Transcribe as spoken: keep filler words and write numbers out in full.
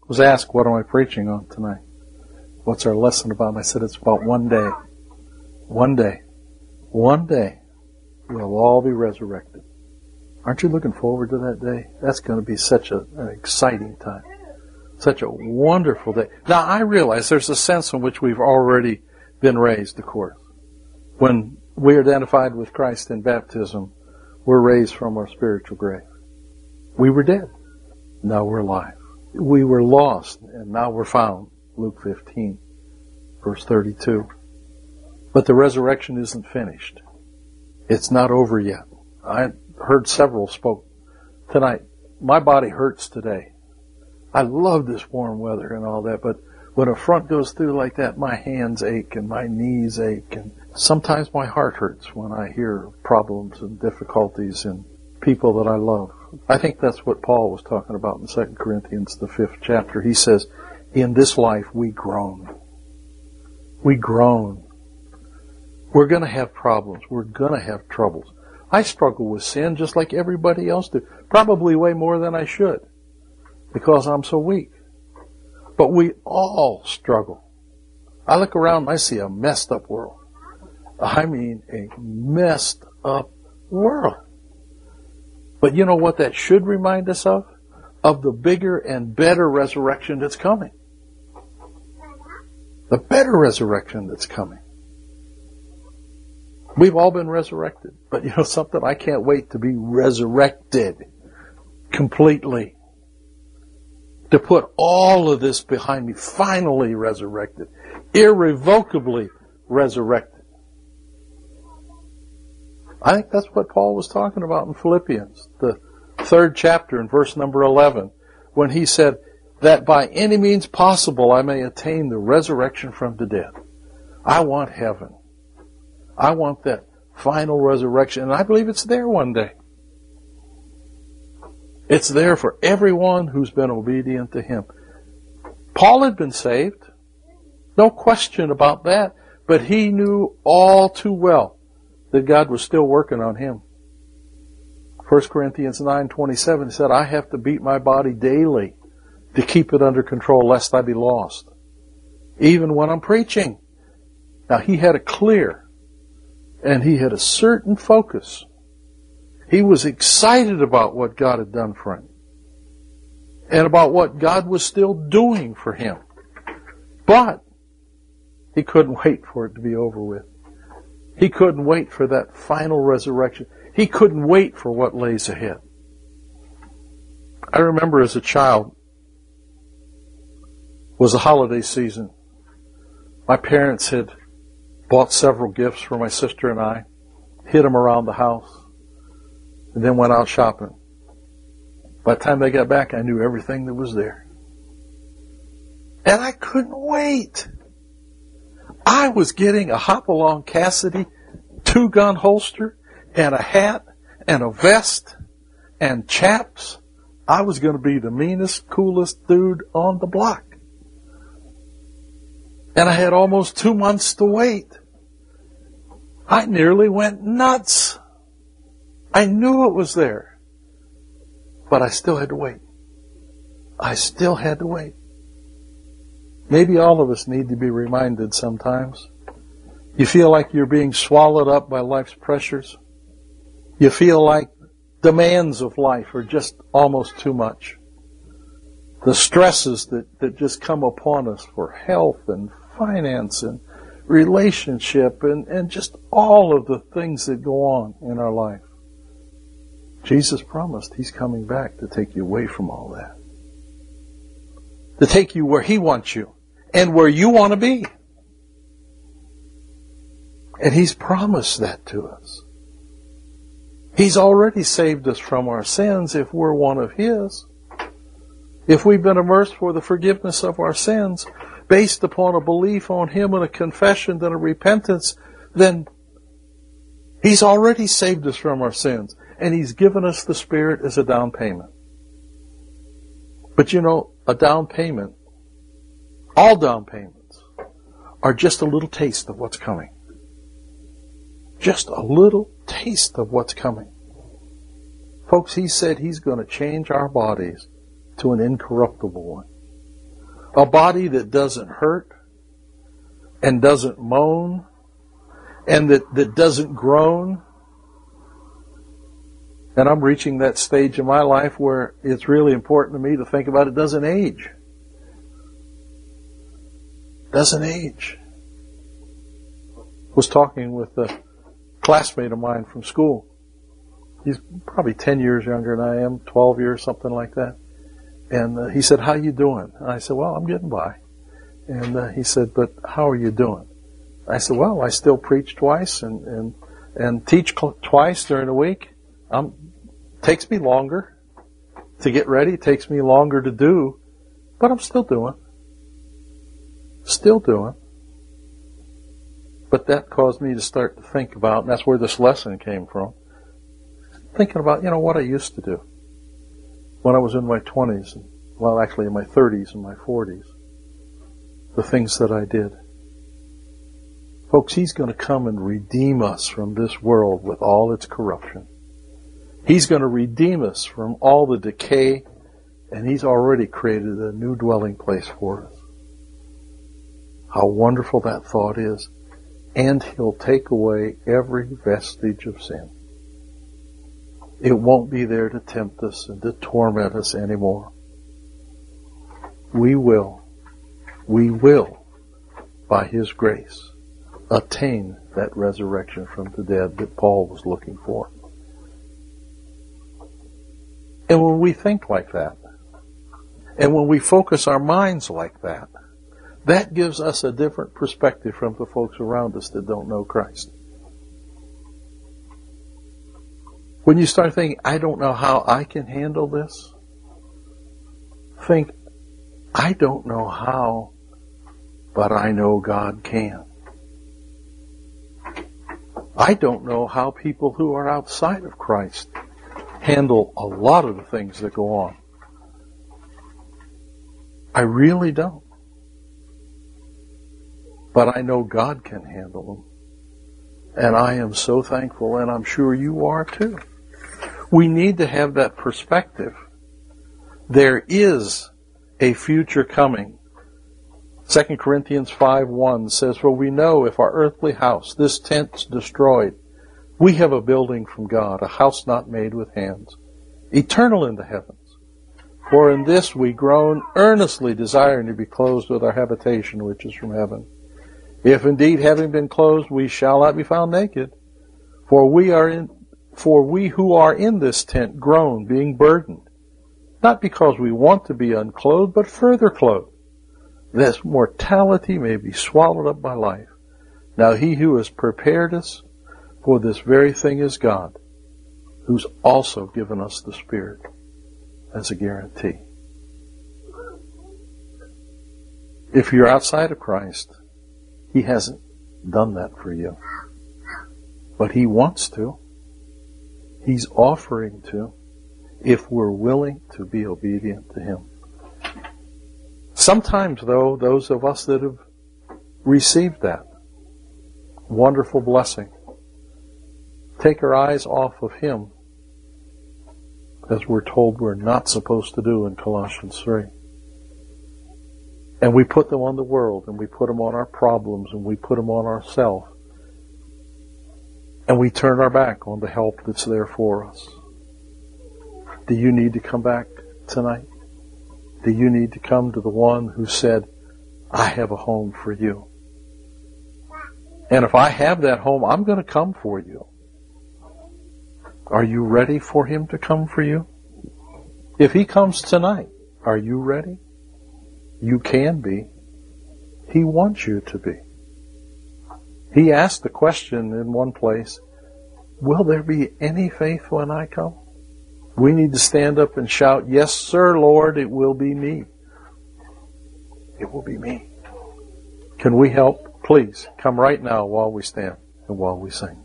was asked, what am I preaching on tonight? What's our lesson about? And I said, it's about one day. One day. One day. We'll all be resurrected. Aren't you looking forward to that day? That's going to be such a, an exciting time. Such a wonderful day. Now, I realize there's a sense in which we've already been raised, of course. When we are identified with Christ in baptism, we're raised from our spiritual grave. We were dead. Now we're alive. We were lost, and now we're found. Luke fifteen, verse thirty-two. But the resurrection isn't finished. It's not over yet. I heard several spoke tonight. My body hurts today. I love this warm weather and all that, but when a front goes through like that, my hands ache and my knees ache, and sometimes my heart hurts when I hear problems and difficulties in people that I love. I think that's what Paul was talking about in Second Corinthians, the fifth chapter. He says, in this life we groan. We groan. We're going to have problems. We're going to have troubles. I struggle with sin just like everybody else do. Probably way more than I should, because I'm so weak. But we all struggle. I look around and I see a messed up world. I mean, a messed up world. But you know what that should remind us of? Of the bigger and better resurrection that's coming. The better resurrection that's coming. We've all been resurrected. But you know something? I can't wait to be resurrected completely. To put all of this behind me. Finally resurrected. Irrevocably resurrected. I think that's what Paul was talking about in Philippians, the third chapter in verse number eleven, when he said that by any means possible I may attain the resurrection from the dead. I want heaven. I want that final resurrection, and I believe it's there one day. It's there for everyone who's been obedient to Him. Paul had been saved. No question about that. But he knew all too well that God was still working on him. First Corinthians nine twenty-seven said, I have to beat my body daily to keep it under control lest I be lost. Even when I'm preaching. Now he had a clear and he had a certain focus. He was excited about what God had done for him. And about what God was still doing for him. But he couldn't wait for it to be over with. He couldn't wait for that final resurrection. He couldn't wait for what lays ahead. I remember as a child, it was the holiday season. My parents had bought several gifts for my sister and I, hid them around the house, and then went out shopping. By the time they got back, I knew everything that was there. And I couldn't wait. I was getting a Hopalong Cassidy two-gun holster and a hat and a vest and chaps. I was going to be the meanest, coolest dude on the block. And I had almost two months to wait. I nearly went nuts. I knew it was there. But I still had to wait. I still had to wait. Maybe all of us need to be reminded sometimes. You feel like you're being swallowed up by life's pressures. You feel like demands of life are just almost too much. The stresses that, that just come upon us for health and finance and relationship and, and just all of the things that go on in our life. Jesus promised He's coming back to take you away from all that. To take you where He wants you and where you want to be. And He's promised that to us. He's already saved us from our sins if we're one of His. If we've been immersed for the forgiveness of our sins based upon a belief on Him and a confession and a repentance, then He's already saved us from our sins. And He's given us the Spirit as a down payment. But you know, a down payment, all down payments, are just a little taste of what's coming. Just a little taste of what's coming. Folks, He said He's going to change our bodies to an incorruptible one. A body that doesn't hurt and doesn't moan and that, that doesn't groan. And I'm reaching that stage in my life where it's really important to me to think about it doesn't age. Doesn't age. I was talking with a classmate of mine from school. He's probably ten years younger than I am, twelve years, something like that. And uh, he said, "How you doing?" And I said, "Well, I'm getting by." And uh, he said, "But how are you doing?" I said, "Well, I still preach twice and and, and teach cl- twice during the week. Um, takes me longer to get ready. Takes me longer to do, but I'm still doing. Still doing." But that caused me to start to think about, and that's where this lesson came from, thinking about, you know, what I used to do when I was in my twenties, and, well, actually in my thirties and my forties, the things that I did. Folks, He's going to come and redeem us from this world with all its corruption. He's going to redeem us from all the decay, and He's already created a new dwelling place for us. How wonderful that thought is. And He'll take away every vestige of sin. It won't be there to tempt us and to torment us anymore. We will, we will, by His grace, attain that resurrection from the dead that Paul was looking for. And when we think like that, and when we focus our minds like that, that gives us a different perspective from the folks around us that don't know Christ. When you start thinking, I don't know how I can handle this, think, I don't know how, but I know God can. I don't know how people who are outside of Christ handle a lot of the things that go on. I really don't. But I know God can handle them. And I am so thankful, and I'm sure you are too. We need to have that perspective. There is a future coming. Second Corinthians five one says, "For we know if our earthly house, this tent's destroyed, we have a building from God, a house not made with hands, eternal in the heavens. For in this we groan, earnestly desiring to be clothed with our habitation, which is from heaven. If indeed, having been clothed, we shall not be found naked. For we are in, for we who are in this tent groan, being burdened, not because we want to be unclothed, but further clothed, that mortality may be swallowed up by life. Now He who has prepared us for this very thing is God, who's also given us the Spirit as a guarantee." If you're outside of Christ, He hasn't done that for you. But He wants to. He's offering to, if we're willing to be obedient to Him. Sometimes, though, those of us that have received that wonderful blessing take our eyes off of Him, as we're told we're not supposed to do in Colossians three. And we put them on the world, and we put them on our problems, and we put them on ourselves. And we turn our back on the help that's there for us. Do you need to come back tonight? Do you need to come to the one who said, "I have a home for you. And if I have that home, I'm going to come for you." Are you ready for Him to come for you? If He comes tonight, are you ready? You can be. He wants you to be. He asked the question in one place, "Will there be any faith when I come?" We need to stand up and shout, "Yes, sir, Lord, it will be me. It will be me." Can we help? Please, come right now while we stand and while we sing.